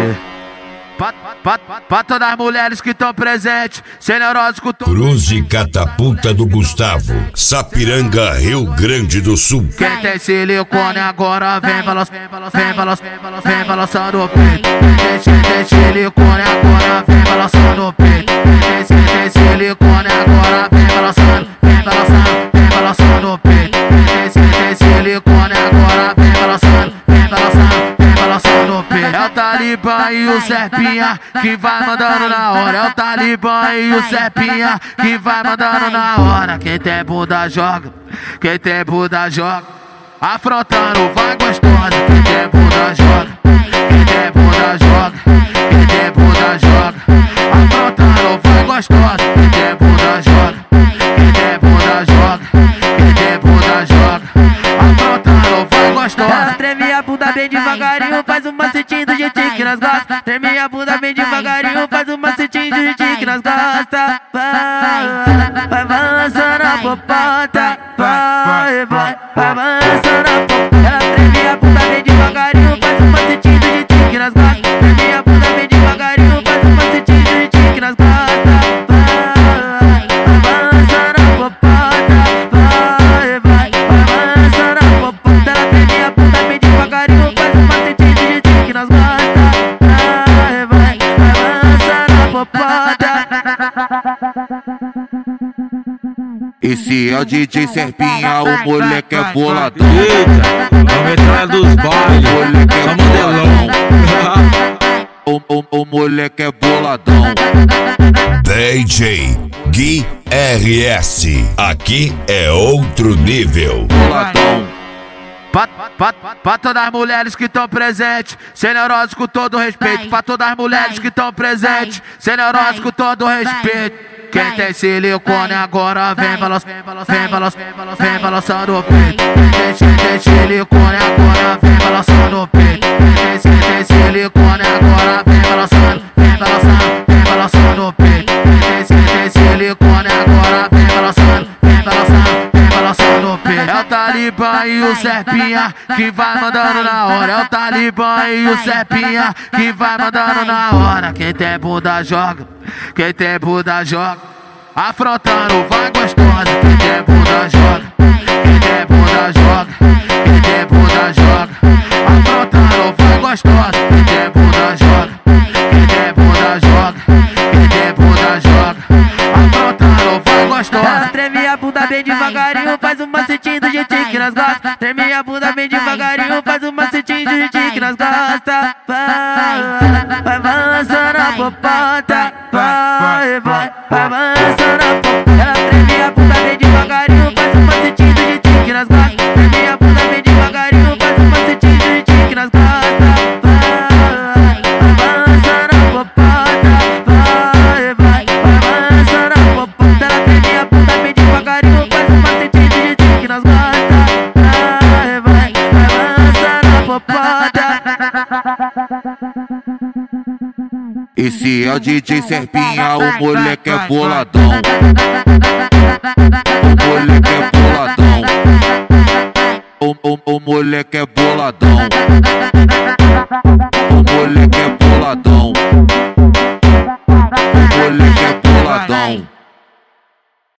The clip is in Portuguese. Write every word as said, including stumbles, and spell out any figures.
Pra, pra, pra todas as mulheres que estão presentes, sem neurose com todo. Cruz e Catapulta do Gustavo, Sapiranga, Rio Grande do Sul. Quem tem silicone agora vem balançando, vem balançando, vem balançando o peito. Quem tem silicone agora vem balançando o peito. Quem tem silicone agora vem balançando, vem balançando, vem balançando o peito. Quem tem silicone agora vem balançando, vem balançando, vem balançando o peito. É o Talibã e o Serpinha que vai mandando na hora. É o Talibã e o Serpinha que vai mandando na hora. Quem tem bunda joga, quem tem bunda joga. Afrontando vai gostosa. Quem tem bunda joga, quem tem bunda joga, quem tem bunda joga. Afrontando vai gostosa. Quem tem bunda joga, quem tem bunda joga, quem tem bunda joga. Afrontando vai gostosa. Ela treme a bunda bem devagarinho, faz um macetinho do jeitinho que nós gosta. Treme a bunda bem devagarinho, faz um macetinho do jeitinho que nós gosta. Vai, vai balançando a popota, vai, vai, vai balançando a popota. Ela treme a bunda bem devagarinho, faz um macetinho do jeitinho que nós gosta. Treme a bunda bem devagarinho, faz um macetinho do jeitinho que nós gosta. Vai, vai balançando a popota, vai, vai, vai balançando a popota. Ela treme a bunda bem devagarinho, faz um macetinho do jeitinho que nós gosta. Vai, vai, vai balançando a popota. Esse é o D J Serpinha, o moleque é boladão. Eita, a metralha dos bailes, O moleque é só modelão. O, o, o moleque é boladão. D J Gui R S, aqui é outro nível. Boladão. Pra, pra, pra todas as mulheres que estão presentes, sem neurose com todo respeito. Pra todas as mulheres que estão presentes, sem neurose com todo respeito. Quem tem silicone agora vem balançando, vem balançando, vem balançando o peito. Quem tem silicone agora vem balançando o peito. Quem tem silicone agora vem balançando, vem balançando, vem balançando o peito. Quem tem silicone agora vem balançando, vem balançando, vem balançando o peito. É o Talibã e o Serpinha que vai mandando na hora. É o Talibã e o Serpinha que vai mandando na hora. Quem tem bunda joga, quem tem bunda joga. Afrontando vai gostosa. Quem tem bunda joga, quem tem bunda joga, quem tem bunda joga. Afrontando vai gostosa. Quem tem bunda joga, quem tem bunda joga, quem tem bunda joga. Afrontando vai gostosa. Ela treme a bunda bem devagarinho, faz um macetinho do jeitinho que nós gosta. Treme a bunda bem devagarinho, faz um macetinho do jeitinho que nós gosta. Vai, vai balançando a popota, vai, vai, vai balançando a popota. Ela treme a bunda bem devagarinho, faz um macetinho do jeitinho que nós gosta. Treme a bunda bem devagarinho, faz um macetinho do jeitinho que nós gosta. Vai, vai balançando a popota, vai, vai, vai balançando a popota. Ela treme a bunda bem devagarinho, faz um macetinho do jeitinho que nós gosta. Vai, vai, vai balançando a popota. Esse é o D J Serpinha, o moleque é boladão. O moleque é boladão. O, o, o moleque é boladão.